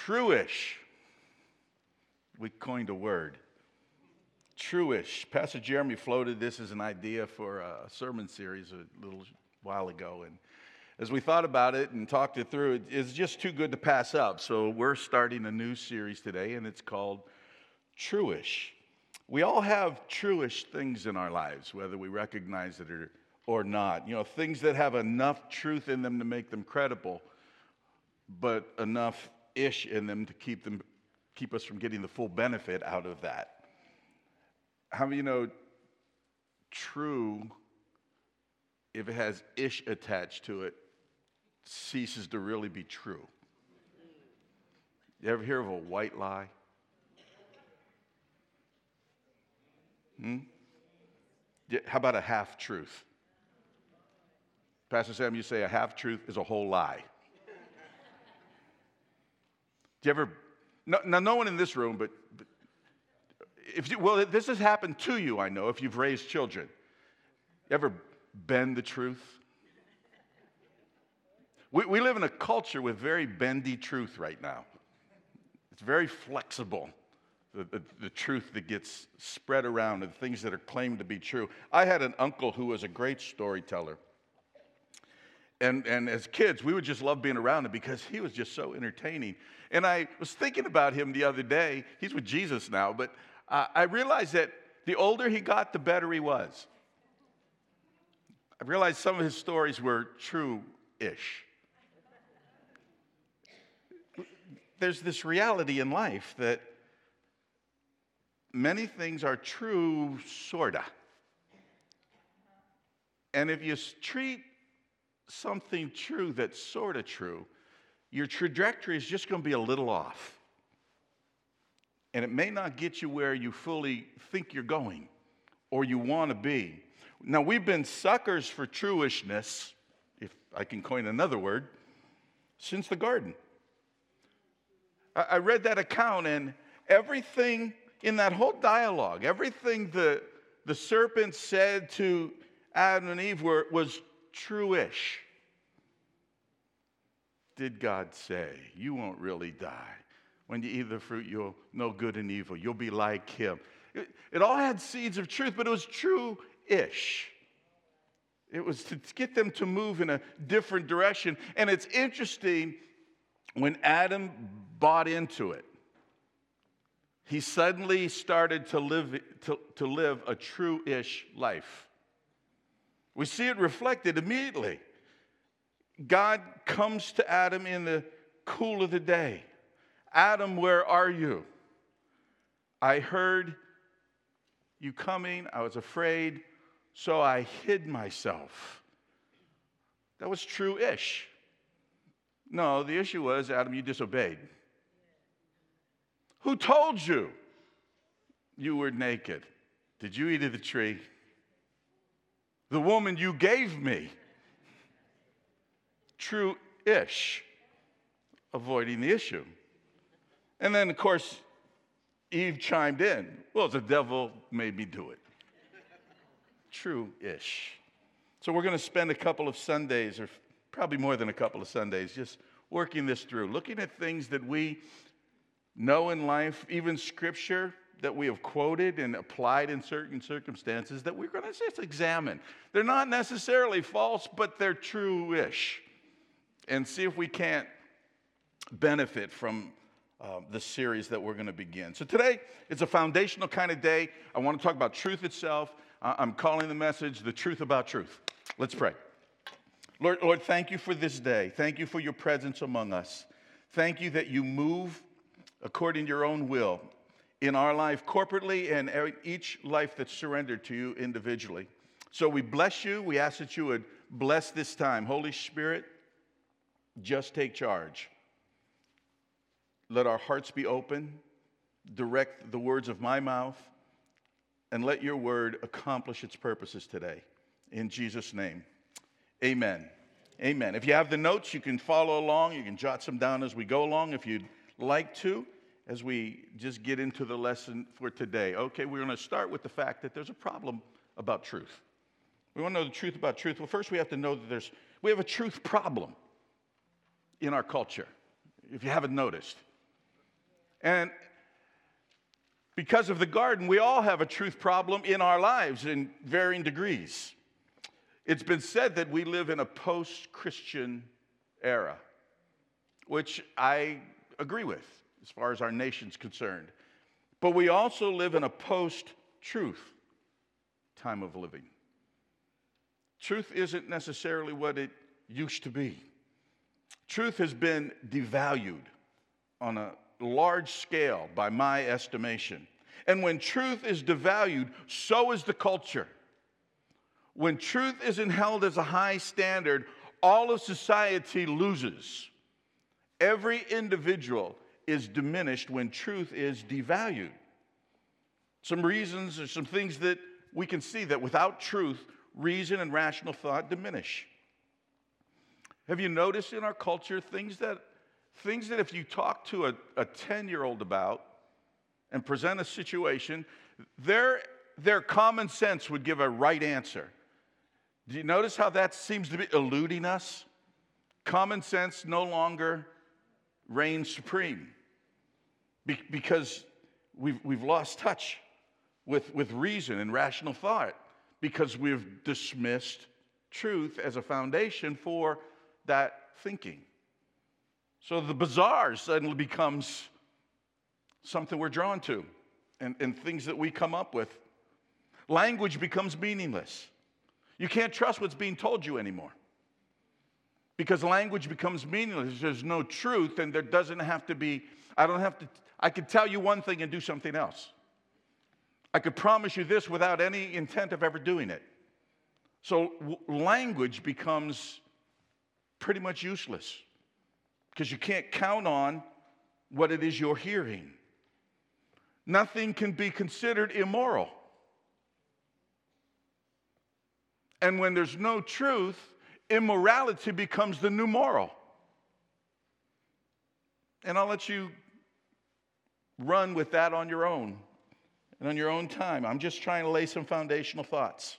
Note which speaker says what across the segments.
Speaker 1: True-ish. We coined a word. True-ish. Pastor Jeremy floated this as an idea for a sermon series a little while ago. And as we thought about it and talked it through, it's just too good to pass up. So we're starting a new series today, and it's called True-ish. We all have true-ish things in our lives, whether we recognize it or not. You know, things that have enough truth in them to make them credible, but enough-ish in them to keep us from getting the full benefit out of that. How many of you know true, if it has ish attached to it, ceases to really be true? You ever hear of a white lie? How about a half-truth? Pastor Sam, you say a half-truth is a whole lie. Do you ever, no one in this room, but this has happened to you, I know, if you've raised children. You ever bend the truth? We live in a culture with very bendy truth right now. It's very flexible, the truth that gets spread around and things that are claimed to be true. I had an uncle who was a great storyteller. And as kids, we would just love being around him because he was just so entertaining. And I was thinking about him the other day. He's with Jesus now, but I realized that the older he got, the better he was. I realized some of his stories were true-ish. There's this reality in life that many things are true, sorta. And if you treat something true that's sorta true, your trajectory is just going to be a little off. And it may not get you where you fully think you're going or you want to be. Now, we've been suckers for truishness, if I can coin another word, since the garden. I read that account, and everything in that whole dialogue, everything the serpent said to Adam and Eve was true-ish. Did God say, you won't really die? When you eat the fruit, you'll know good and evil. You'll be like him. It all had seeds of truth, but it was true-ish. It was to get them to move in a different direction. And it's interesting, when Adam bought into it, he suddenly started to live a true-ish life. We see it reflected immediately. God comes to Adam in the cool of the day. Adam, where are you? I heard you coming. I was afraid, so I hid myself. That was true-ish. No, the issue was, Adam, you disobeyed. Who told you you were naked? Did you eat of the tree? The woman you gave me. True-ish. Avoiding the issue. And then, of course, Eve chimed in. Well, the devil made me do it. True-ish. So we're going to spend a couple of Sundays, or probably more than a couple of Sundays, just working this through, looking at things that we know in life, even Scripture that we have quoted and applied in certain circumstances that we're going to just examine. They're not necessarily false, but they're true-ish. And see if we can't benefit from the series that we're going to begin. So today, it's a foundational kind of day. I want to talk about truth itself. I'm calling the message, The Truth About Truth. Let's pray. Lord, thank you for this day. Thank you for your presence among us. Thank you that you move according to your own will in our life corporately and each life that's surrendered to you individually. So we bless you. We ask that you would bless this time. Holy Spirit, just take charge. Let our hearts be open, direct the words of my mouth, and let your word accomplish its purposes today. In Jesus' name, amen. Amen. If you have the notes, you can follow along. You can jot some down as we go along if you'd like to, as we just get into the lesson for today. Okay, we're going to start with the fact that there's a problem about truth. We want to know the truth about truth. Well, first we have to know that we have a truth problem in our culture, if you haven't noticed. And because of the garden, we all have a truth problem in our lives in varying degrees. It's been said that we live in a post-Christian era, which I agree with as far as our nation's concerned. But we also live in a post-truth time of living. Truth isn't necessarily what it used to be. Truth has been devalued on a large scale by my estimation. And when truth is devalued, so is the culture. When truth isn't held as a high standard, all of society loses. Every individual is diminished when truth is devalued. Some reasons or some things that we can see that without truth, reason and rational thought diminish. Have you noticed in our culture things that if you talk to a 10-year-old about and present a situation, their common sense would give a right answer. Do you notice how that seems to be eluding us? Common sense no longer reigns supreme because we've lost touch with reason and rational thought because we've dismissed truth as a foundation for that thinking. So the bizarre suddenly becomes something we're drawn to and things that we come up with. Language becomes meaningless. You can't trust what's being told you anymore because language becomes meaningless. There's no truth, and there doesn't have to be, I could tell you one thing and do something else. I could promise you this without any intent of ever doing it. So language becomes pretty much useless because you can't count on what it is you're hearing. Nothing can be considered immoral. And when there's no truth, immorality becomes the new moral. And I'll let you run with that on your own and on your own time. I'm just trying to lay some foundational thoughts.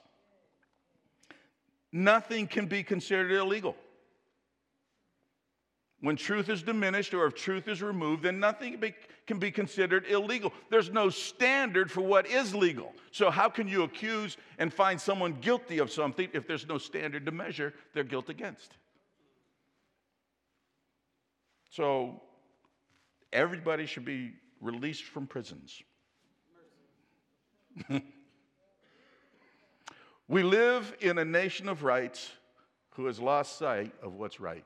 Speaker 1: Nothing can be considered illegal. When truth is diminished or if truth is removed, then nothing can be considered illegal. There's no standard for what is legal. So how can you accuse and find someone guilty of something if there's no standard to measure their guilt against? So everybody should be released from prisons. We live in a nation of rights who has lost sight of what's right.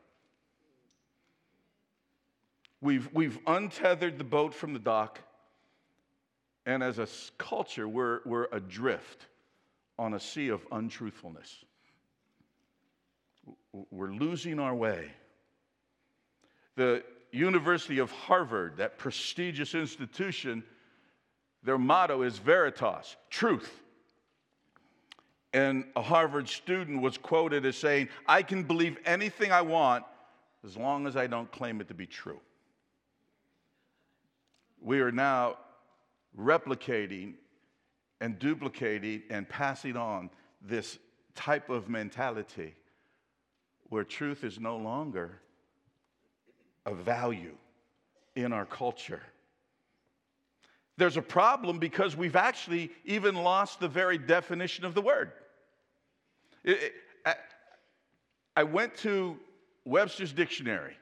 Speaker 1: We've untethered the boat from the dock, and as a culture, we're adrift on a sea of untruthfulness. We're losing our way. The University of Harvard, that prestigious institution, their motto is Veritas, truth. And a Harvard student was quoted as saying, "I can believe anything I want as long as I don't claim it to be true." We are now replicating and duplicating and passing on this type of mentality where truth is no longer a value in our culture. There's a problem because we've actually even lost the very definition of the word. I went to Webster's Dictionary,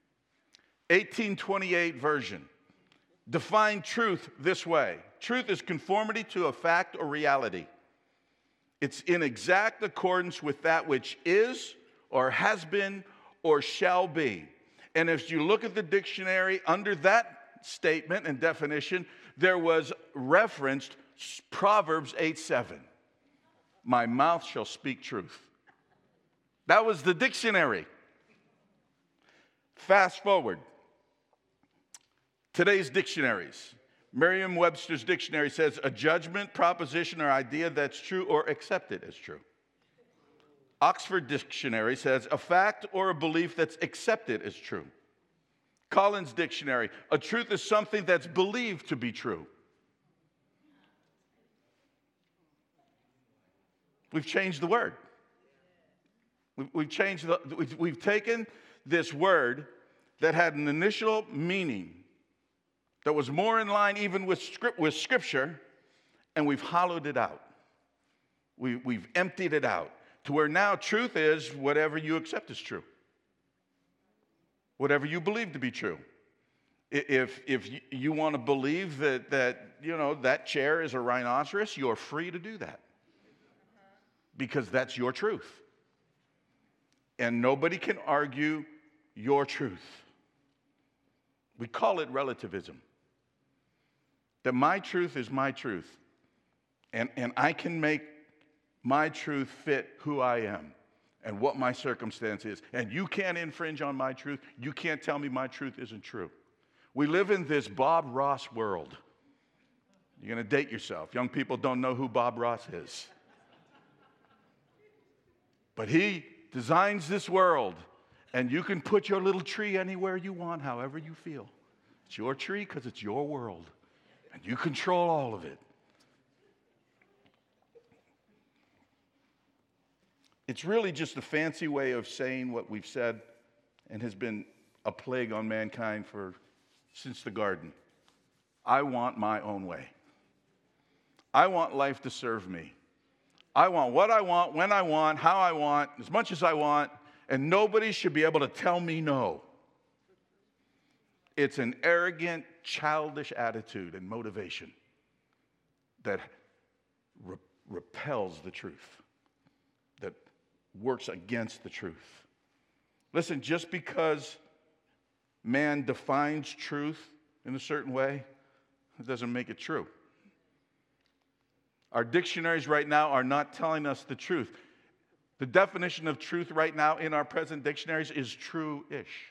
Speaker 1: 1828 version. Define truth this way. Truth is conformity to a fact or reality. It's in exact accordance with that which is or has been or shall be. And if you look at the dictionary, under that statement and definition, there was referenced Proverbs 8:7. My mouth shall speak truth. That was the dictionary. Fast forward. Today's dictionaries. Merriam-Webster's dictionary says a judgment, proposition, or idea that's true or accepted as true. Oxford Dictionary says a fact or a belief that's accepted as true. Collins Dictionary, a truth is something that's believed to be true. We've changed the word. We've taken this word that had an initial meaning that was more in line even with Scripture, and we've hollowed it out. We've emptied it out to where now truth is whatever you accept as true, whatever you believe to be true. If you want to believe that chair is a rhinoceros, you're free to do that because that's your truth. And nobody can argue your truth. We call it relativism. That my truth is my truth. And I can make my truth fit who I am and what my circumstance is. And you can't infringe on my truth. You can't tell me my truth isn't true. We live in this Bob Ross world. You're going to date yourself. Young people don't know who Bob Ross is. But he designs this world, and you can put your little tree anywhere you want, however you feel. It's your tree because it's your world, and you control all of it. It's really just a fancy way of saying what we've said and has been a plague on mankind since the garden. I want my own way. I want life to serve me. I want what I want, when I want, how I want, as much as I want, and nobody should be able to tell me no. It's an arrogant, childish attitude and motivation that repels the truth, that works against the truth. Listen, just because man defines truth in a certain way, it doesn't make it true. Our dictionaries right now are not telling us the truth. The definition of truth right now in our present dictionaries is true-ish.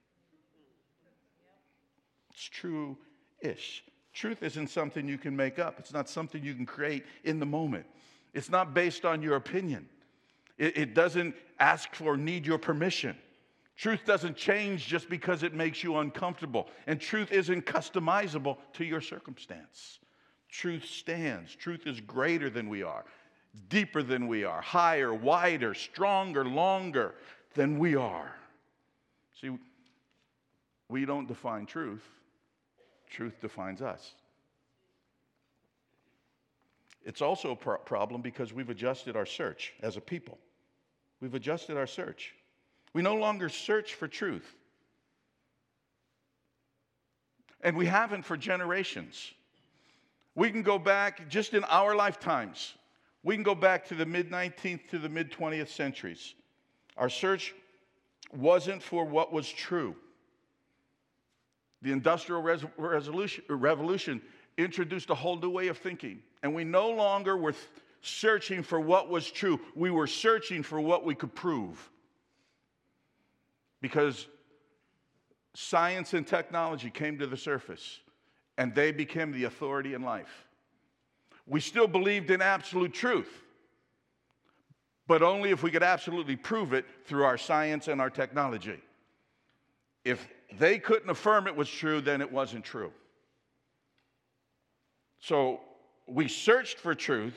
Speaker 1: It's true-ish. Truth isn't something you can make up. It's not something you can create in the moment. It's not based on your opinion. It doesn't ask for or need your permission. Truth doesn't change just because it makes you uncomfortable. And truth isn't customizable to your circumstance. Truth stands. Truth is greater than we are, deeper than we are, higher, wider, stronger, longer than we are. See, we don't define truth. Truth defines us. It's also a problem because we've adjusted our search as a people. We've adjusted our search. We no longer search for truth. And we haven't for generations. We can go back just in our lifetimes. We can go back to the mid-19th to the mid-20th centuries. Our search wasn't for what was true. The Industrial Revolution introduced a whole new way of thinking. And we no longer were searching for what was true. We were searching for what we could prove. Because science and technology came to the surface, and they became the authority in life. We still believed in absolute truth, but only if we could absolutely prove it through our science and our technology. If they couldn't affirm it was true, then it wasn't true. So we searched for truth,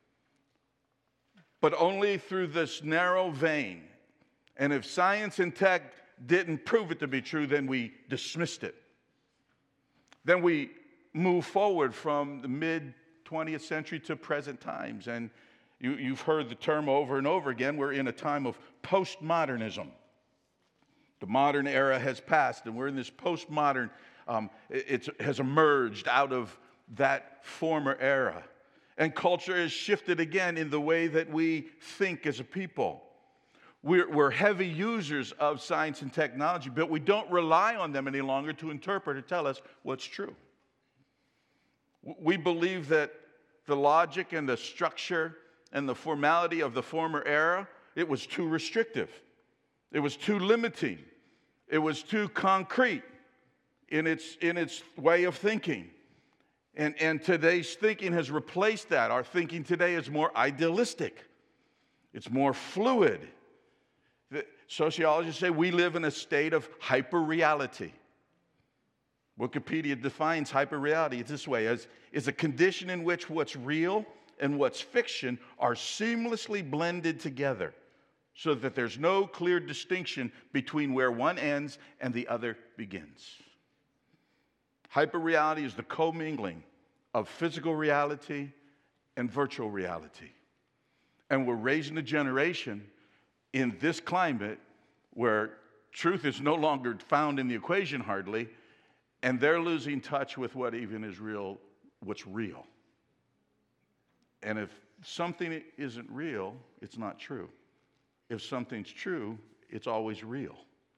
Speaker 1: but only through this narrow vein. And if science and tech didn't prove it to be true, then we dismissed it. Then we move forward from the mid-20th century to present times. And you've heard the term over and over again. We're in a time of postmodernism. The modern era has passed, and we're in this postmodern. It has emerged out of that former era. And culture has shifted again in the way that we think as a people. We're heavy users of science and technology, but we don't rely on them any longer to interpret or tell us what's true. We believe that the logic and the structure and the formality of the former era, it was too restrictive. It was too limiting. It was too concrete in its way of thinking. And today's thinking has replaced that. Our thinking today is more idealistic. It's more fluid. Sociologists say we live in a state of hyperreality. Wikipedia defines hyperreality this way: as is a condition in which what's real and what's fiction are seamlessly blended together so that there's no clear distinction between where one ends and the other begins. Hyperreality is the commingling of physical reality and virtual reality. And we're raising a generation in this climate where truth is no longer found in the equation hardly, and they're losing touch with what even is real, what's real. And if something isn't real, it's not true. If something's true, it's always real.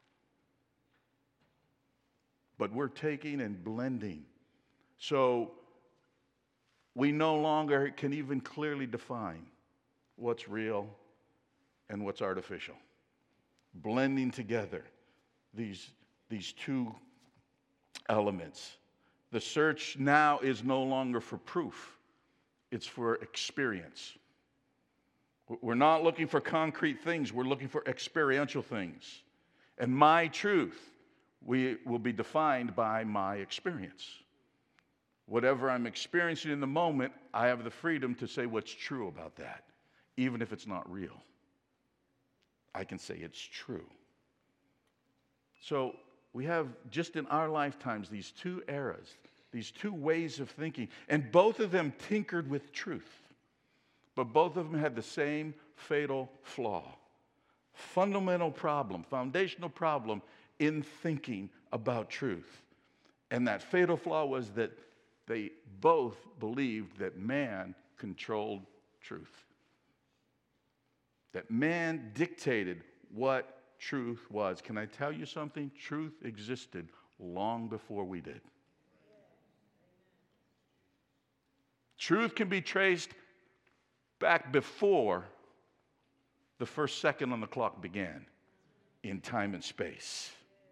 Speaker 1: But we're taking and blending. So we no longer can even clearly define what's real and what's artificial. Blending together these two elements. The search now is no longer for proof. It's for experience. We're not looking for concrete things. We're looking for experiential things. And my truth will be defined by my experience. Whatever I'm experiencing in the moment, I have the freedom to say what's true about that, even if it's not real. I can say it's true. So we have, just in our lifetimes, these two eras, these two ways of thinking, and both of them tinkered with truth. But both of them had the same fatal flaw. Fundamental problem, foundational problem in thinking about truth. And that fatal flaw was that they both believed that man controlled truth. That man dictated what truth was. Can I tell you something? Truth existed long before we did. Truth can be traced back before the first second on the clock began in time and space.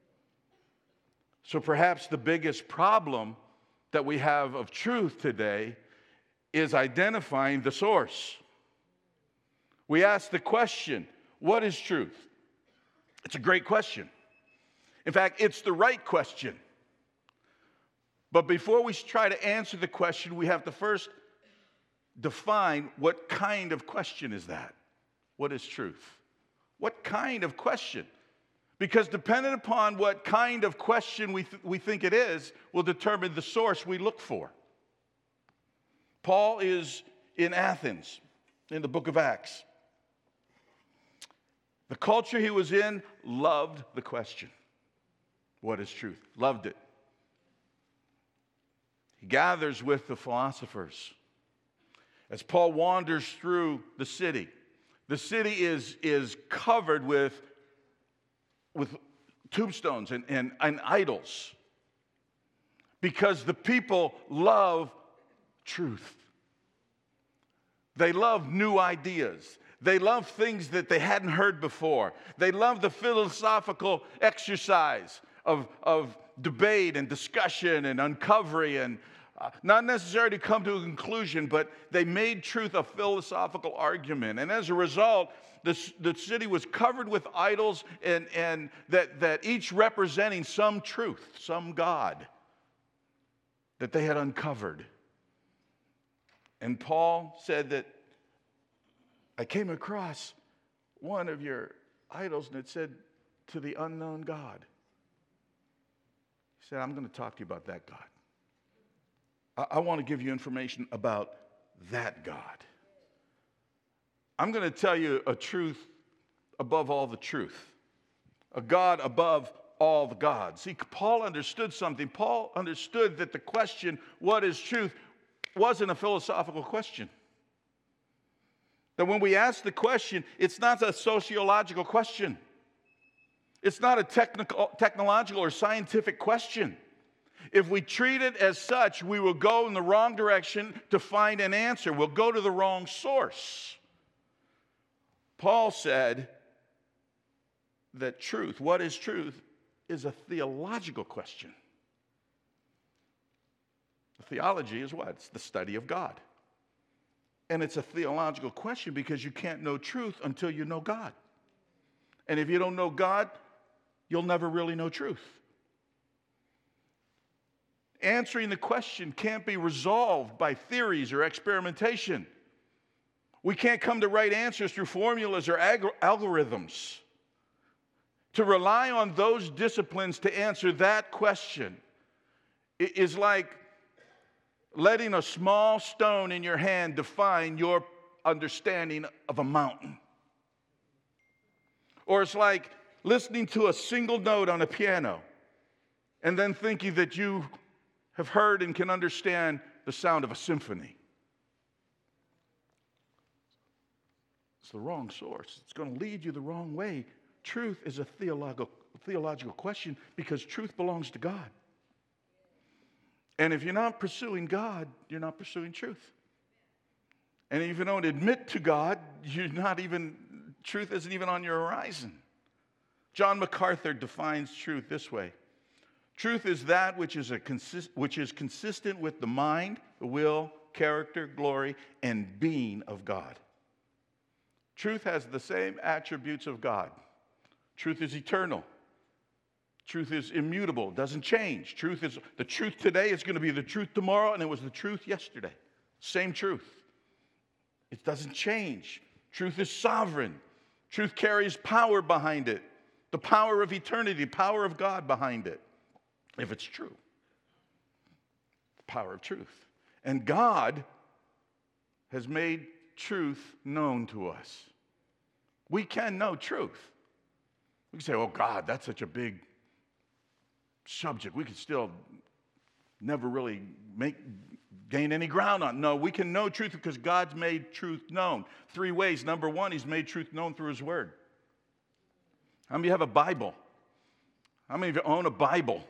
Speaker 1: So perhaps the biggest problem that we have of truth today is identifying the source. We ask the question, what is truth? It's a great question. In fact, it's the right question. But before we try to answer the question, we have to first define what kind of question is that? What is truth? What kind of question? Because dependent upon what kind of question we think it is, will determine the source we look for. Paul is in Athens, in the book of Acts. The culture he was in loved the question. What is truth? Loved it. He gathers with the philosophers. As Paul wanders through the city is covered with tombstones and idols because the people love truth. They love new ideas. They love things that they hadn't heard before. They love the philosophical exercise of debate and discussion and uncovering and not necessarily to come to a conclusion, but they made truth a philosophical argument. And as a result, the city was covered with idols and that each representing some truth, some God that they had uncovered. And Paul said that I came across one of your idols and it said, to the unknown God. He said, I'm going to talk to you about that God. I want to give you information about that God. I'm going to tell you a truth above all the truth. A God above all the gods. See, Paul understood something. Paul understood that the question, what is truth, wasn't a philosophical question. That when we ask the question, it's not a sociological question. It's not a technological or scientific question. If we treat it as such, we will go in the wrong direction to find an answer. We'll go to the wrong source. Paul said that truth, what is truth, is a theological question. Theology is what? It's the study of God. And it's a theological question because you can't know truth until you know God. And if you don't know God, you'll never really know truth. Answering the question can't be resolved by theories or experimentation. We can't come to right answers through formulas or algorithms. To rely on those disciplines to answer that question is like letting a small stone in your hand define your understanding of a mountain. Or it's like listening to a single note on a piano and then thinking that you have heard and can understand the sound of a symphony. It's the wrong source. It's going to lead you the wrong way. Truth is a theological question because truth belongs to God. And if you're not pursuing God, you're not pursuing truth. And if you don't admit to God, truth isn't even on your horizon. John MacArthur defines truth this way. Truth is that which is consistent with the mind, the will, character, glory, and being of God. Truth has the same attributes of God. Truth is eternal. Truth is immutable, doesn't change. The truth today is going to be the truth tomorrow, and it was the truth yesterday. Same truth. It doesn't change. Truth is sovereign. Truth carries power behind it. The power of eternity, power of God behind it. If it's true. The power of truth. And God has made truth known to us. We can know truth. We can say, oh God, that's such a big subject. We could still never really gain any ground on. No, we can know truth because God's made truth known. 3 ways. Number 1, He's made truth known through His Word. How many of you have a Bible? How many of you own a Bible?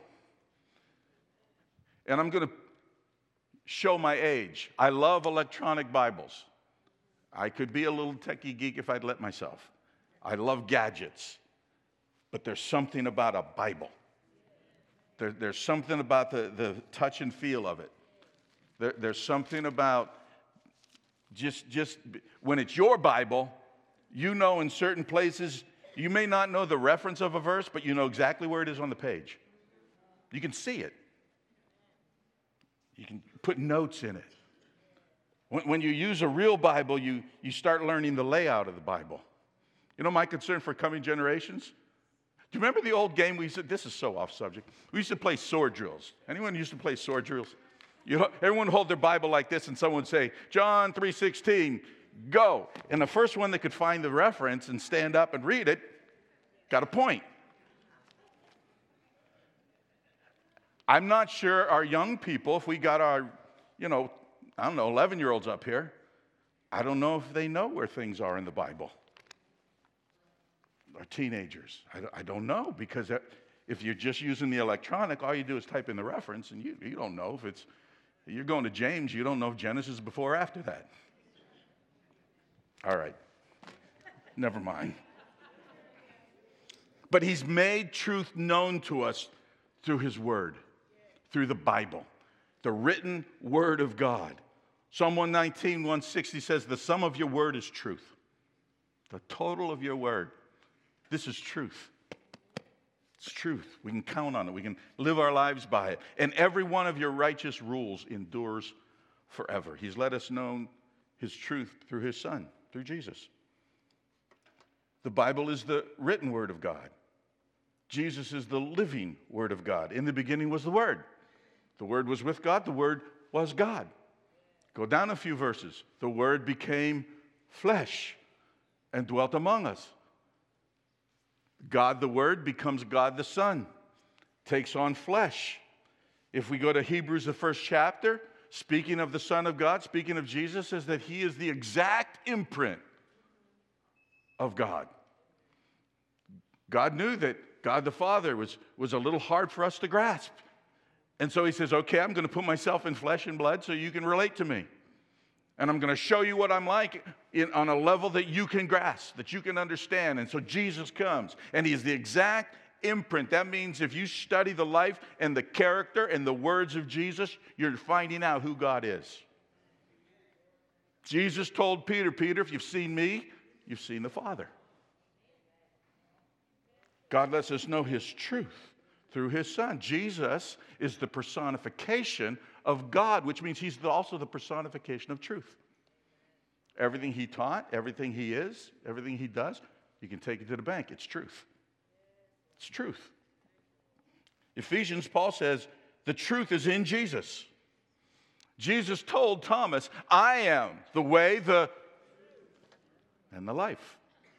Speaker 1: And I'm going to show my age. I love electronic Bibles. I could be a little techie geek if I'd let myself. I love gadgets. But there's something about a Bible. There's something about the touch and feel of it. There's something about just when it's your Bible, you know in certain places, you may not know the reference of a verse, but you know exactly where it is on the page. You can see it. You can put notes in it. When you use a real Bible, you start learning the layout of the Bible. You know my concern for coming generations? Do you remember the old game we used to, this is so off subject, we used to play sword drills. Anyone used to play sword drills? Everyone would hold their Bible like this and someone would say, John 3:16, go. And the first one that could find the reference and stand up and read it got a point. I'm not sure our young people, if we got our, 11-year-olds up here, I don't know if they know where things are in the Bible. Our teenagers, I don't know, because if you're just using the electronic, all you do is type in the reference, and you don't know if you're going to James, you don't know if Genesis is before or after that. All right, never mind. But He's made truth known to us through His Word, through the Bible, the written Word of God. Psalm 119, 160 says, the sum of your word is truth. The total of your word. This is truth. It's truth. We can count on it. We can live our lives by it. And every one of your righteous rules endures forever. He's let us know His truth through His Son, through Jesus. The Bible is the written Word of God. Jesus is the living Word of God. In the beginning was the Word. The Word was with God. The Word was God. Go down a few verses. The Word became flesh and dwelt among us. God the Word becomes God the Son, takes on flesh. If we go to Hebrews, the 1st chapter, speaking of the Son of God, speaking of Jesus, says that He is the exact imprint of God. God knew that God the Father was a little hard for us to grasp. And so He says, okay, I'm going to put myself in flesh and blood so you can relate to me. And I'm going to show you what I'm like on a level that you can grasp, that you can understand. And so Jesus comes, and He's the exact imprint. That means if you study the life and the character and the words of Jesus, you're finding out who God is. Jesus told Peter, Peter, if you've seen me, you've seen the Father. God lets us know His truth through His Son. Jesus is the personification of God, which means He's also the personification of truth. Everything He taught, everything He is, everything He does, you can take it to the bank. It's truth. It's truth. Ephesians, Paul says, The truth is in Jesus. Jesus told Thomas, I am the way, and the life.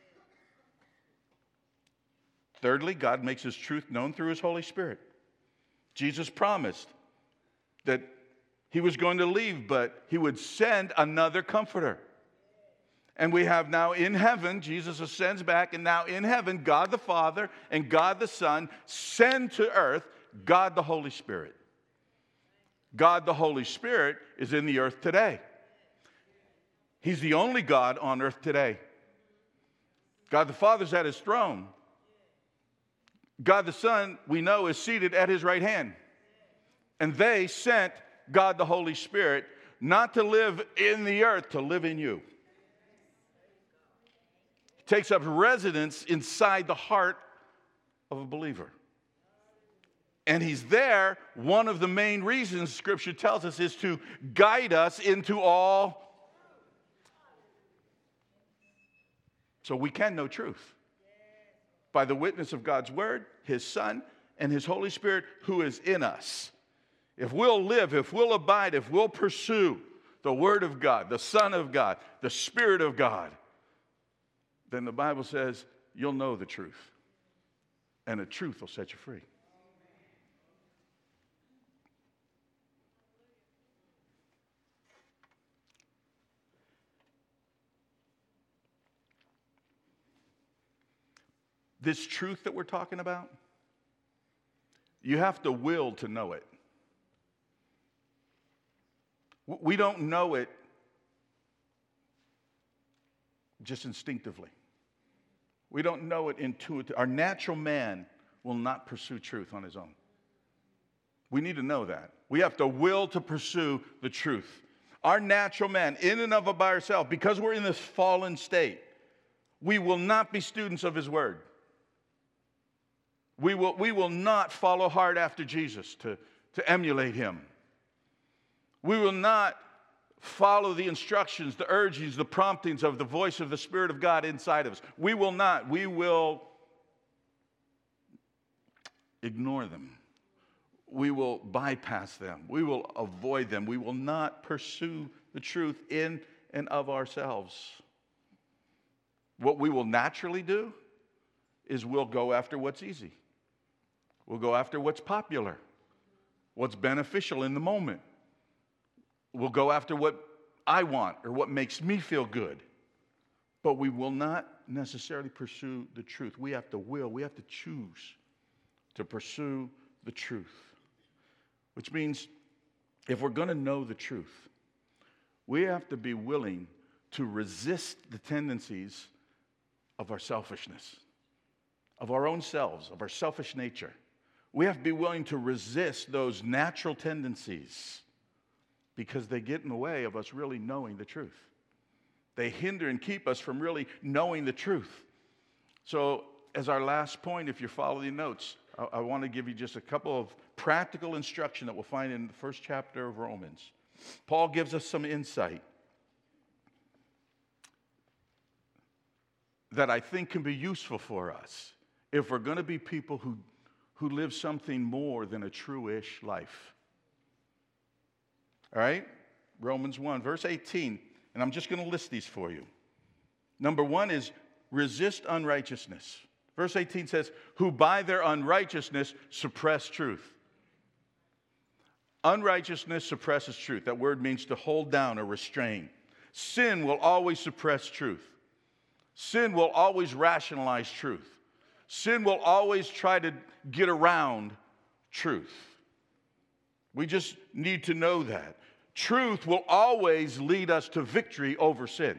Speaker 1: Thirdly, God makes his truth known through his Holy Spirit. Jesus promised that he was going to leave, but he would send another comforter. And we have now in heaven, Jesus ascends back, and now in heaven, God the Father and God the Son send to earth God the Holy Spirit. God the Holy Spirit is in the earth today. He's the only God on earth today. God the Father's at his throne. God the Son, we know, is seated at his right hand. And they sent God the Holy Spirit not to live in the earth, to live in you. He takes up residence inside the heart of a believer. And he's there. One of the main reasons Scripture tells us is to guide us into all. So we can know truth by the witness of God's Word, his Son, and his Holy Spirit who is in us. If we'll live, if we'll abide, if we'll pursue the Word of God, the Son of God, the Spirit of God, then the Bible says you'll know the truth. And the truth will set you free. This truth that we're talking about, you have to will to know it. We don't know it just instinctively. We don't know it intuitively. Our natural man will not pursue truth on his own. We need to know that. We have to will to pursue the truth. Our natural man, in and of it by ourselves, because we're in this fallen state, we will not be students of his word. We will not follow hard after Jesus to emulate him. We will not follow the instructions, the urgings, the promptings of the voice of the Spirit of God inside of us. We will not. We will ignore them. We will bypass them. We will avoid them. We will not pursue the truth in and of ourselves. What we will naturally do is we'll go after what's easy. We'll go after what's popular, what's beneficial in the moment. We'll go after what I want or what makes me feel good. But we will not necessarily pursue the truth. We have to will, we have to choose to pursue the truth. Which means if we're going to know the truth, we have to be willing to resist the tendencies of our selfishness, of our own selves, of our selfish nature. We have to be willing to resist those natural tendencies because they get in the way of us really knowing the truth. They hinder and keep us from really knowing the truth. So as our last point, if you're following the notes, I want to give you just a couple of practical instruction that we'll find in the first chapter of Romans. Paul gives us some insight that I think can be useful for us if we're going to be people who live something more than a true-ish life. All right? Romans 1, verse 18. And I'm just going to list these for you. Number one is resist unrighteousness. Verse 18 says, who by their unrighteousness suppress truth. Unrighteousness suppresses truth. That word means to hold down or restrain. Sin will always suppress truth. Sin will always rationalize truth. Sin will always try to get around truth. We just need to know that. Truth will always lead us to victory over sin.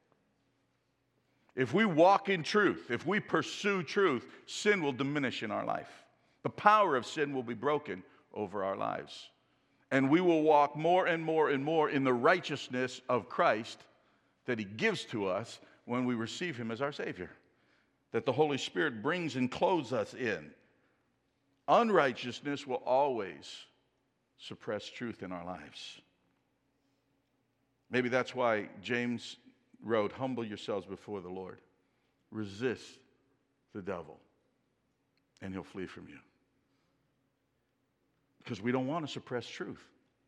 Speaker 1: If we walk in truth, if we pursue truth, sin will diminish in our life. The power of sin will be broken over our lives. And we will walk more and more and more in the righteousness of Christ that he gives to us when we receive him as our Savior. That the Holy Spirit brings and clothes us in. Unrighteousness will always suppress truth in our lives. Maybe that's why James wrote, humble yourselves before the Lord. Resist the devil, and he'll flee from you. because we don't want to suppress truth.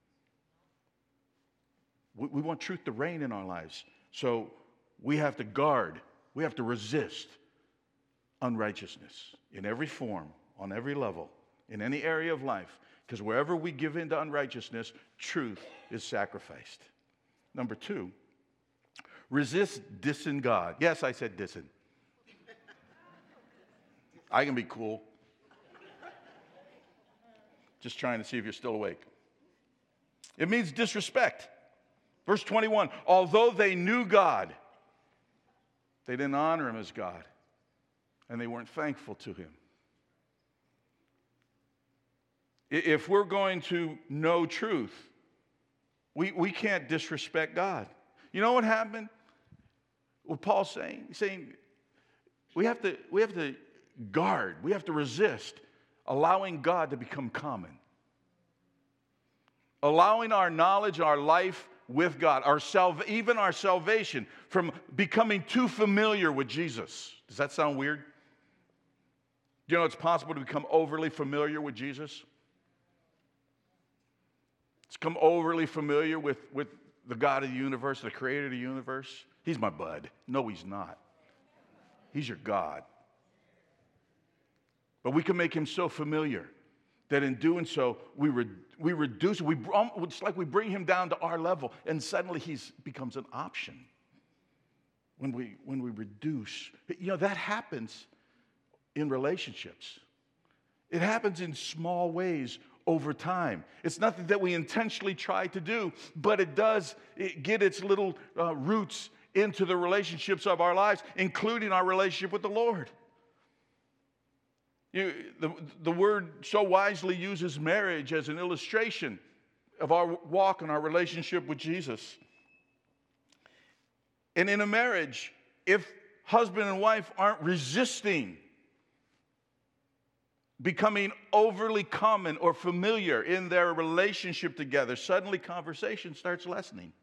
Speaker 1: We want truth to reign in our lives. So we have to guard, we have to resist unrighteousness in every form, on every level, in any area of life. Because wherever we give in to unrighteousness, truth is sacrificed. Number 2, resist dissing God. Yes, I said dissing. I can be cool. Just trying to see if you're still awake. It means disrespect. Verse 21, although they knew God, they didn't honor him as God, and they weren't thankful to him. If we're going to know truth, we can't disrespect God. You know what happened? What Paul's saying? He's saying we have to guard, we have to resist allowing God to become common. Allowing our knowledge, our life with God, even our salvation, from becoming too familiar with Jesus. Does that sound weird? Do you know it's possible to become overly familiar with Jesus? It's become overly familiar with the God of the universe, the creator of the universe. He's my bud. No, he's not. He's your God. But we can make him so familiar that in doing so, we reduce, it's like we bring him down to our level, and suddenly he becomes an option. When we reduce, that happens in relationships. It happens in small ways over time. It's nothing that we intentionally try to do, but it does get its little roots into the relationships of our lives, including our relationship with the Lord. The word so wisely uses marriage as an illustration of our walk and our relationship with Jesus. And in a marriage, if husband and wife aren't resisting becoming overly common or familiar in their relationship together, suddenly conversation starts lessening.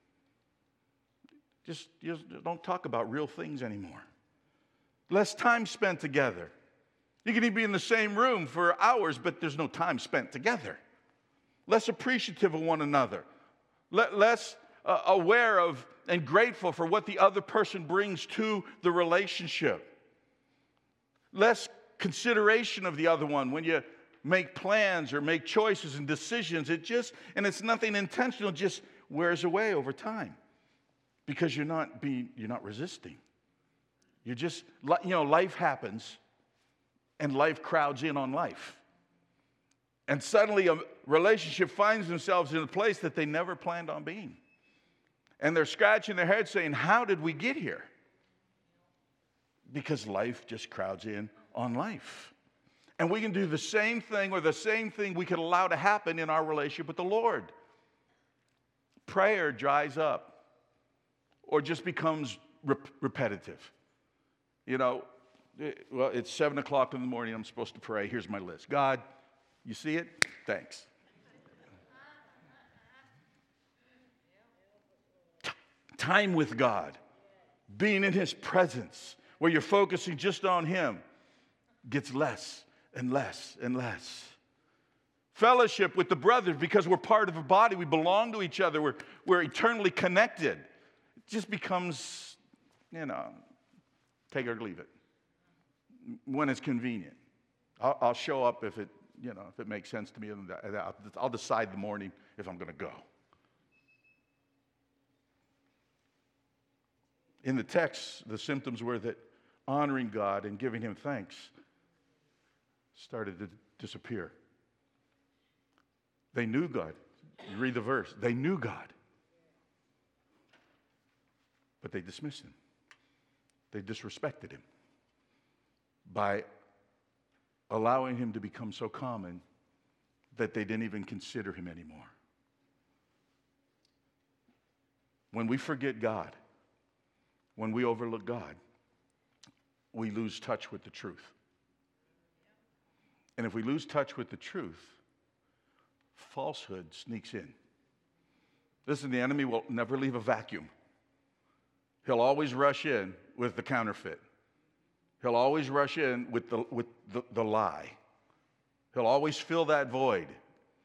Speaker 1: Just don't talk about real things anymore. Less time spent together. You can even be in the same room for hours, but there's no time spent together. Less appreciative of one another. Less aware of and grateful for what the other person brings to the relationship. Less consideration of the other one when you make plans or make choices and decisions. And it's nothing intentional, it just wears away over time because you're not resisting. You're just, life happens and life crowds in on life. And suddenly a relationship finds themselves in a place that they never planned on being. And they're scratching their head saying, how did we get here? Because life just crowds in on life. And we can do the same thing we could allow to happen in our relationship with the Lord. Prayer dries up or just becomes repetitive. It's 7 o'clock in the morning. I'm supposed to pray. Here's my list. God, you see it? Thanks. Time with God, being in his presence, where you're focusing just on him, gets less and less and less. Fellowship with the brothers, because we're part of a body, we belong to each other, we're eternally connected. It just becomes, take it or leave it. When it's convenient. I'll show up if it makes sense to me. I'll decide the morning if I'm going to go. In the text, the symptoms were that honoring God and giving him thanks started to disappear. They knew God. You read the verse. They knew God. But they dismissed him. They disrespected him by allowing him to become so common that they didn't even consider him anymore. When we forget God, when we overlook God, we lose touch with the truth. And if we lose touch with the truth, falsehood sneaks in. Listen, the enemy will never leave a vacuum. He'll always rush in with the counterfeit. He'll always rush in with the lie. He'll always fill that void.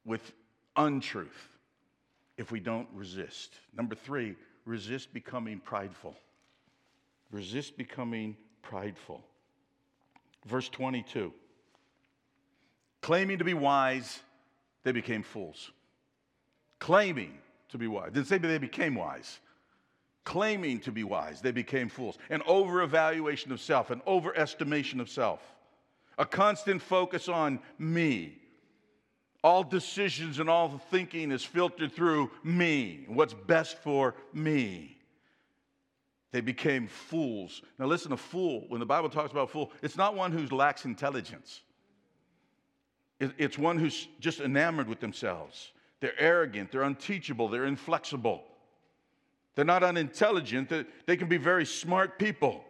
Speaker 1: with untruth if we don't resist. Number 3, resist becoming prideful. Resist becoming prideful. Verse 22. Claiming to be wise, they became fools. Claiming to be wise. Didn't say they became wise. Claiming to be wise, they became fools. An over-evaluation of self, an overestimation of self. A constant focus on me. All decisions and all the thinking is filtered through me. What's best for me. They became fools. Now listen, a fool, when the Bible talks about a fool, it's not one who lacks intelligence. It's one who's just enamored with themselves. They're arrogant, they're unteachable, they're inflexible. They're not unintelligent. They can be very smart people.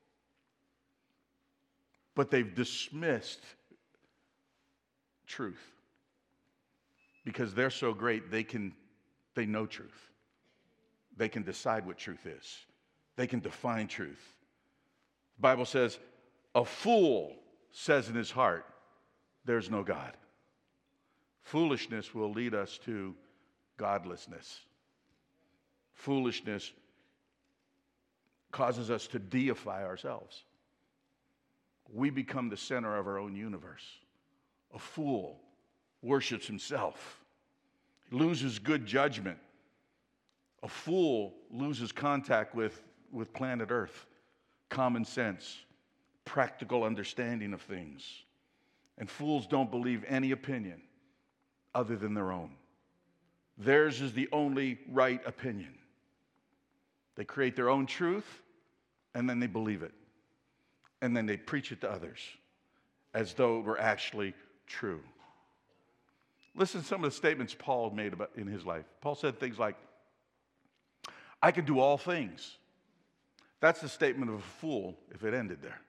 Speaker 1: But they've dismissed truth. Because they're so great, they know truth. They can decide what truth is. They can define truth. The Bible says, a fool says in his heart, there's no God. Foolishness will lead us to godlessness. Foolishness causes us to deify ourselves. We become the center of our own universe. A fool worships himself. He loses good judgment. A fool loses contact with planet Earth, common sense, practical understanding of things. And fools don't believe any opinion other than their own. Theirs is the only right opinion. They create their own truth, and then they believe it. And then they preach it to others as though it were actually true. Listen to some of the statements Paul made in his life. Paul said things like, I can do all things. That's the statement of a fool if it ended there.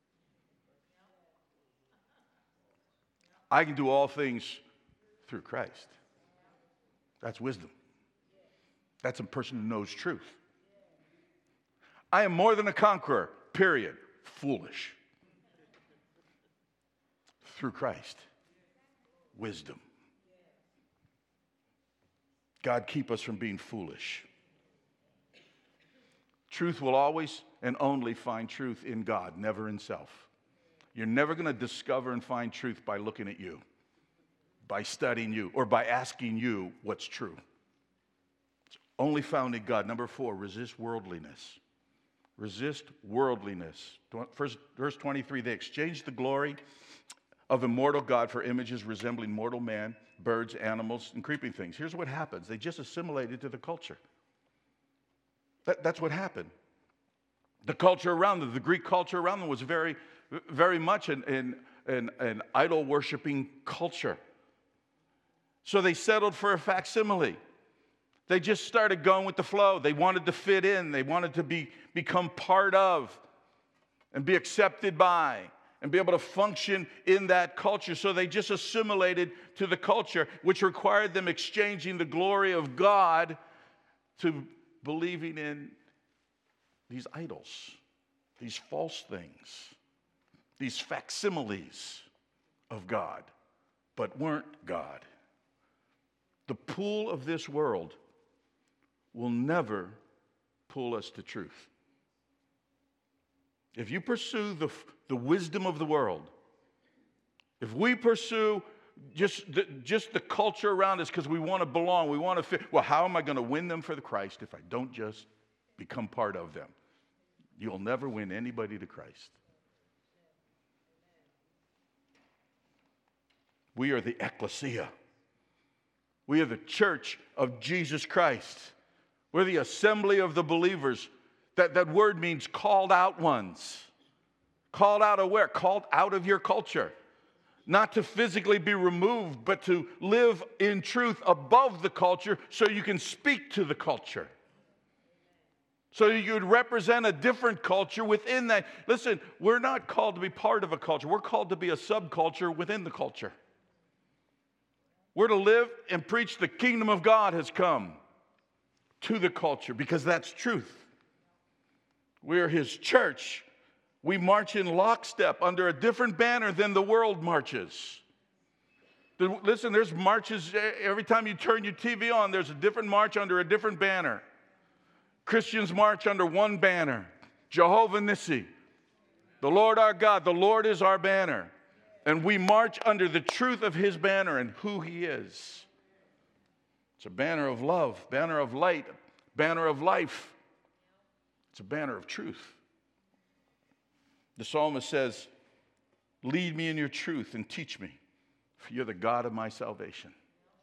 Speaker 1: I can do all things through Christ. That's wisdom. That's a person who knows truth. I am more than a conqueror, period. Foolish. Through Christ. Wisdom. God, keep us from being foolish. Truth will always and only find truth in God, never in self. You're never going to discover and find truth by looking at you, by studying you, or by asking you what's true. It's only found in God. Number 4, resist worldliness. Resist worldliness. Verse 23, they exchanged the glory of immortal God for images resembling mortal man, birds, animals, and creeping things. Here's what happens. They just assimilated to the culture. That's what happened. The culture around them, the Greek culture around them was very, very much an idol-worshiping culture. So they settled for a facsimile. They just started going with the flow. They wanted to fit in. They wanted to become part of and be accepted by and be able to function in that culture. So they just assimilated to the culture, which required them exchanging the glory of God to believing in these idols, these false things, these facsimiles of God, but weren't God. The pull of this world will never pull us to truth. If you pursue the wisdom of the world, if we pursue just the culture around us because we want to belong, we want to fit, well, how am I going to win them for the Christ if I don't just become part of them? You'll never win anybody to Christ. We are the ecclesia. We are the church of Jesus Christ. We're the assembly of the believers. That word means called out ones. Called out of where? Called out of your culture. Not to physically be removed, but to live in truth above the culture so you can speak to the culture. So you would represent a different culture within that. Listen, we're not called to be part of a culture. We're called to be a subculture within the culture. We're to live and preach the kingdom of God has come to the culture because that's truth. We're his church. We march in lockstep under a different banner than the world marches. Listen, there's marches. Every time you turn your TV on, there's a different march under a different banner. Christians march under one banner, Jehovah Nissi, the Lord our God. The Lord is our banner. And we march under the truth of his banner and who he is. It's a banner of love, banner of light, banner of life. It's a banner of truth. The psalmist says, lead me in your truth and teach me, for you're the God of my salvation.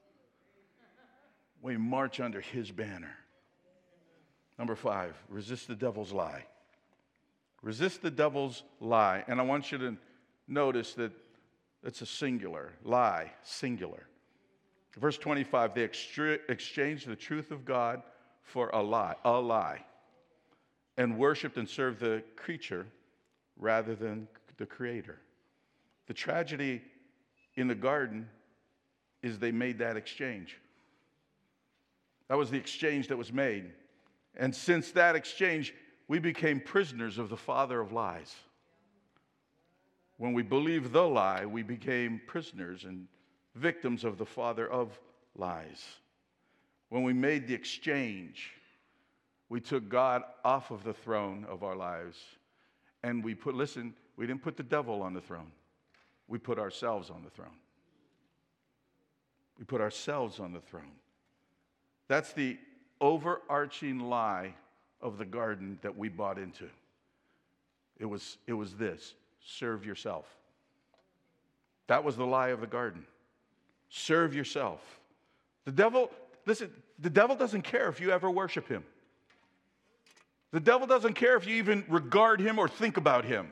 Speaker 1: We march under his banner. Number 5, resist the devil's lie. Resist the devil's lie. And I want you to notice that it's a singular, lie, singular. Verse 25, they exchanged the truth of God for a lie, and worshiped and served the creature rather than the Creator. The tragedy in the garden is they made that exchange. That was the exchange that was made. And since that exchange, we became prisoners of the father of lies. When we believed the lie, we became prisoners and victims of the father of lies. When we made the exchange, we took God off of the throne of our lives. And we didn't put the devil on the throne. We put ourselves on the throne. We put ourselves on the throne. That's the overarching lie of the garden that we bought into. It was this: serve yourself. That was the lie of the garden. Serve yourself. The devil doesn't care if you ever worship him. The devil doesn't care if you even regard him or think about him.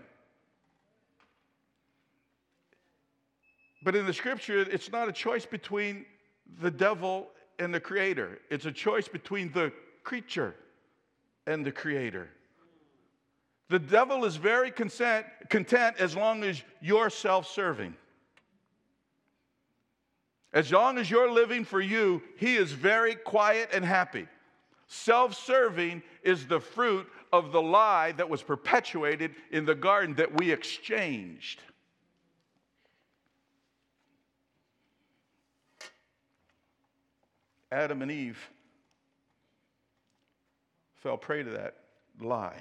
Speaker 1: But in the scripture, it's not a choice between the devil and the Creator. It's a choice between the creature and the Creator. The devil is very content as long as you're self-serving. As long as you're living for you, he is very quiet and happy. Self-serving is the fruit of the lie that was perpetuated in the garden that we exchanged. Adam and Eve fell prey to that lie.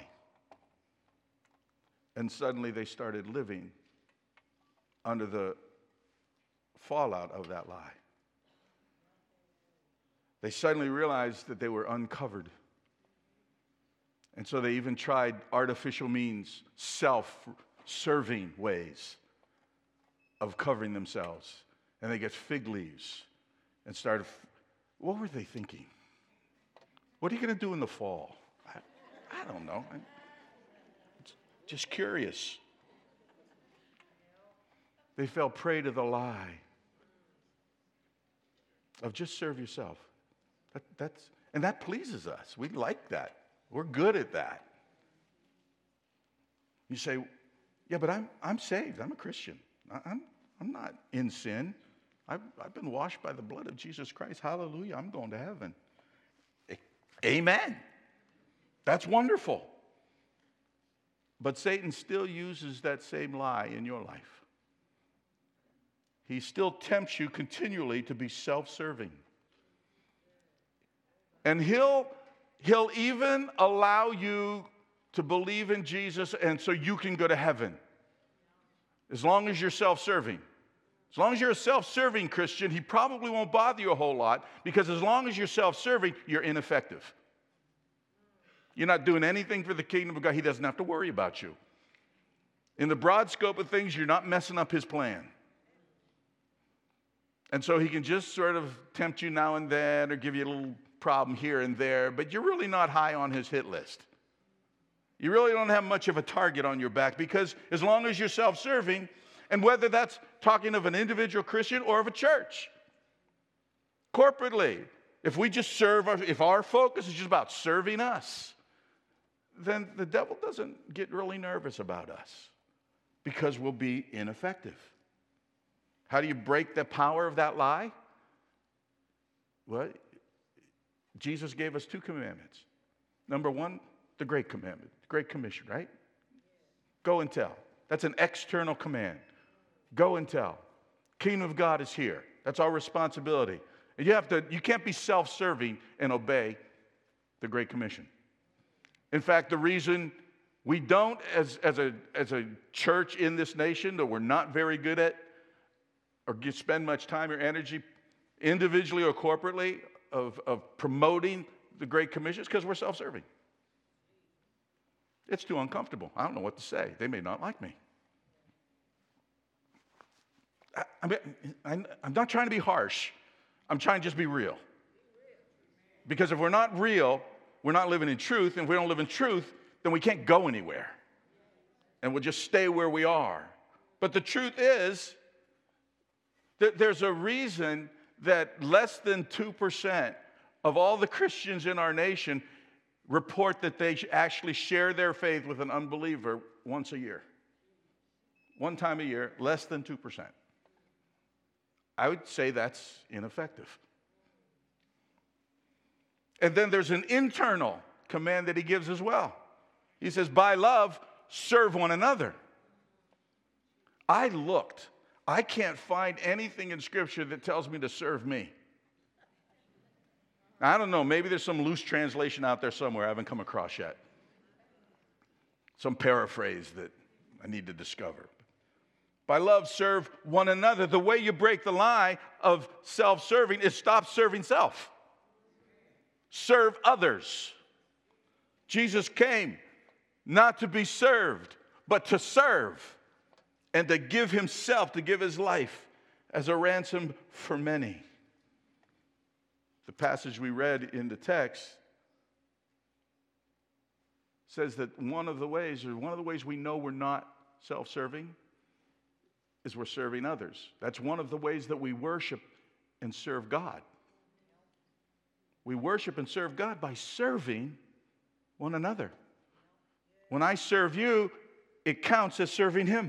Speaker 1: And suddenly they started living under the fallout of that lie. They suddenly realized that they were uncovered. And so they even tried artificial means, self-serving ways of covering themselves. And they get fig leaves and started. What were they thinking? What are you going to do in the fall? I don't know. I'm just curious. They fell prey to the lie of just serve yourself. And that pleases us. We like that. We're good at that. You say, yeah, but I'm saved. I'm a Christian. I'm not in sin. I've been washed by the blood of Jesus Christ. Hallelujah. I'm going to heaven. Amen. That's wonderful. But Satan still uses that same lie in your life. He still tempts you continually to be self-serving. And he'll even allow you to believe in Jesus and so you can go to heaven. As long as you're self-serving. As long as you're a self-serving Christian, he probably won't bother you a whole lot, because as long as you're self-serving, you're ineffective. You're not doing anything for the kingdom of God. He doesn't have to worry about you. In the broad scope of things, you're not messing up his plan. And so he can just sort of tempt you now and then or give you a little problem here and there, but you're really not high on his hit list. You really don't have much of a target on your back, because as long as you're self-serving, and whether that's talking of an individual Christian or of a church, corporately, if we just serve, if our focus is just about serving us, then the devil doesn't get really nervous about us, because we'll be ineffective. How do you break the power of that lie? Well, Jesus gave us 2 commandments. Number 1, the Great Commandment, Great Commission, right? Go and tell. That's an external command. Go and tell. Kingdom of God is here. That's our responsibility. And you can't be self-serving and obey the Great Commission. In fact, the reason we don't, as a church in this nation, that we're not very good at or spend much time or energy individually or corporately of promoting the Great Commission is because we're self-serving. It's too uncomfortable. I don't know what to say. They may not like me. I'm not trying to be harsh. I'm trying to just be real. Because if we're not real, we're not living in truth. And if we don't live in truth, then we can't go anywhere. And we'll just stay where we are. But the truth is that there's a reason that less than 2% of all the Christians in our nation report that they actually share their faith with an unbeliever once a year. One time a year, less than 2%. I would say that's ineffective. And then there's an internal command that he gives as well. He says, by love, serve one another. I looked. I can't find anything in Scripture that tells me to serve me. I don't know. Maybe there's some loose translation out there somewhere I haven't come across yet. Some paraphrase that I need to discover. By love, serve one another. The way you break the lie of self-serving is stop serving self. Serve others. Jesus came not to be served, but to serve and to give himself, to give his life as a ransom for many. The passage we read in the text says that one of the ways we know we're not self-serving is we're serving others. That's one of the ways that we worship and serve God. We worship and serve God by serving one another. When I serve you, it counts as serving him.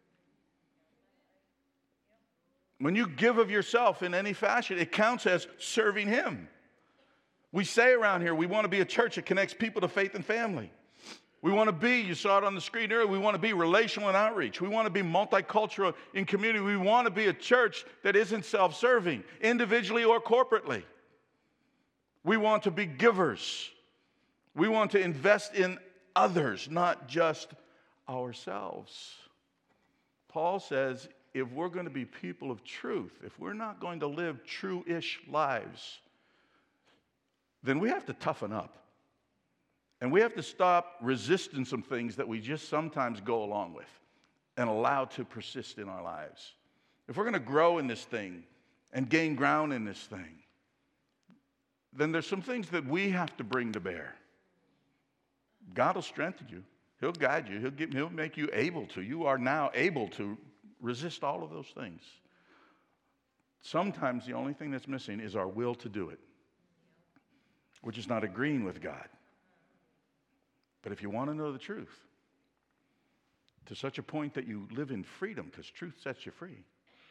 Speaker 1: When you give of yourself in any fashion, it counts as serving him. We say around here, we want to be a church that connects people to faith and family. We want to be, you saw it on the screen earlier, we want to be relational and outreach. We want to be multicultural in community. We want to be a church that isn't self-serving, individually or corporately. We want to be givers. We want to invest in others, not just ourselves. Paul says, if we're going to be people of truth, if we're not going to live true-ish lives, then we have to toughen up. And we have to stop resisting some things that we just sometimes go along with and allow to persist in our lives. If we're going to grow in this thing and gain ground in this thing, then there's some things that we have to bring to bear. God will strengthen you. He'll guide you. He'll make you able to. You are now able to resist all of those things. Sometimes the only thing that's missing is our will to do it, which is not agreeing with God. But if you want to know the truth, to such a point that you live in freedom, because truth sets you free,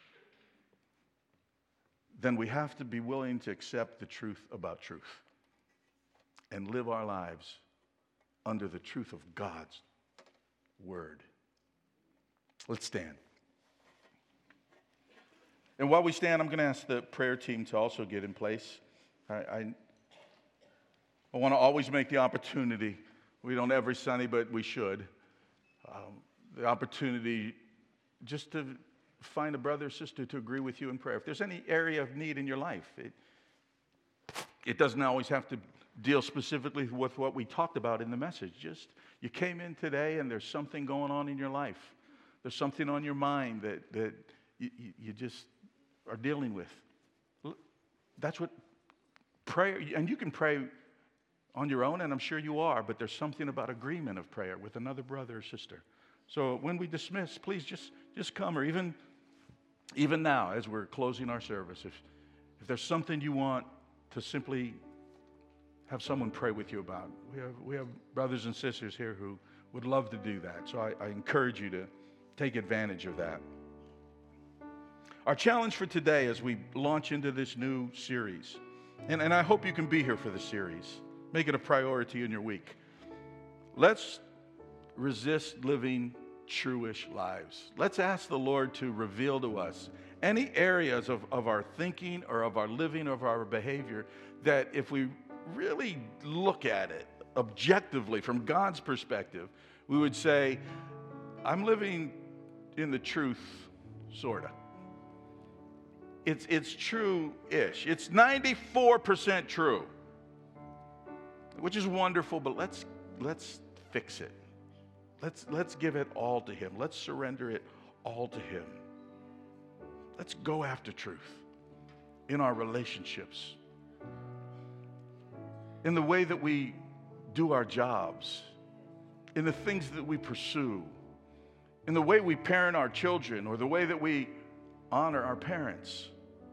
Speaker 1: then we have to be willing to accept the truth about truth and live our lives under the truth of God's word. Let's stand. And while we stand, I'm going to ask the prayer team to also get in place. I want to always make the opportunity. We don't every Sunday, but we should. The opportunity just to find a brother or sister to agree with you in prayer. If there's any area of need in your life, it doesn't always have to deal specifically with what we talked about in the message. Just you came in today and there's something going on in your life. There's something on your mind that you just are dealing with. That's what prayer, and you can pray on your own, and I'm sure you are, but there's something about agreement of prayer with another brother or sister. So when we dismiss, please just come, or even now as we're closing our service, if there's something you want to simply have someone pray with you about, we have brothers and sisters here who would love to do that. So I encourage you to take advantage of that. Our challenge for today as we launch into this new series, and I hope you can be here for the series. Make it a priority in your week. Let's resist living true-ish lives. Let's ask the Lord to reveal to us any areas of our thinking or of our living or of our behavior that if we really look at it objectively from God's perspective, we would say, I'm living in the truth, sort of. It's true-ish. It's 94% true, which is wonderful, but let's fix it. Let's give it all to Him. Let's surrender it all to Him. Let's go after truth in our relationships, in the way that we do our jobs, in the things that we pursue, in the way we parent our children, or the way that we honor our parents.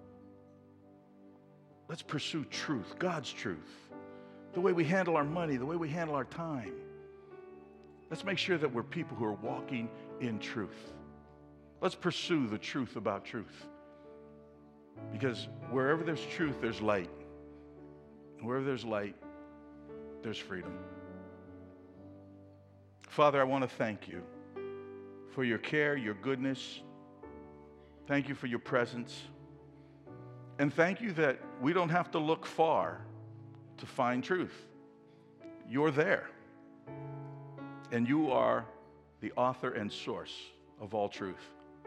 Speaker 1: Let's pursue truth, God's truth, the way we handle our money, the way we handle our time. Let's make sure that we're people who are walking in truth. Let's pursue the truth about truth. Because wherever there's truth, there's light. Wherever there's light, there's freedom. Father, I want to thank you for your care, your goodness. Thank you for your presence. And thank you that we don't have to look far to find truth. You're there. And you are the author and source of all truth.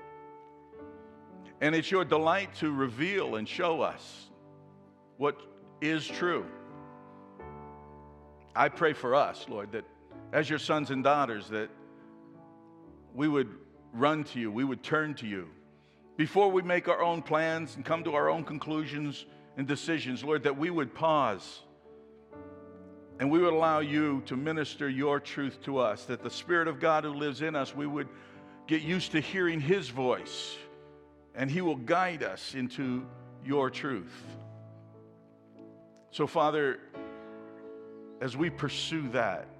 Speaker 1: And it's your delight to reveal and show us what is true. I pray for us, Lord, that as your sons and daughters, that we would run to you, we would turn to you. Before we make our own plans and come to our own conclusions and decisions, Lord, that we would pause and we would allow you to minister your truth to us, that the Spirit of God who lives in us, we would get used to hearing his voice, and he will guide us into your truth. So, Father, as we pursue that,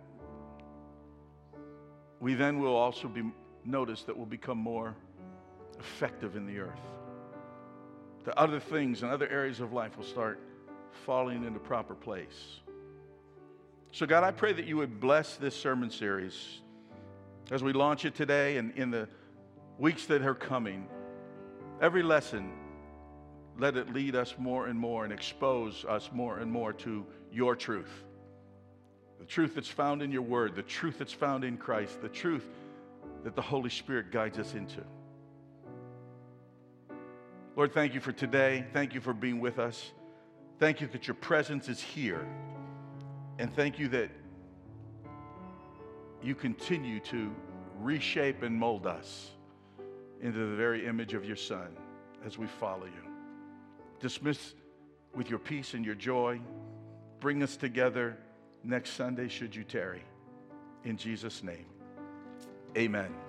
Speaker 1: we then will also notice that we'll become more effective in the earth. The other things and other areas of life will start falling into proper place. So God, I pray that you would bless this sermon series as we launch it today and in the weeks that are coming. Every lesson, let it lead us more and more and expose us more and more to your truth. The truth that's found in your word, the truth that's found in Christ, the truth that the Holy Spirit guides us into. Lord, thank you for today. Thank you for being with us. Thank you that your presence is here. And thank you that you continue to reshape and mold us into the very image of your Son as we follow you. Dismiss with your peace and your joy. Bring us together next Sunday, should you tarry. In Jesus' name, amen.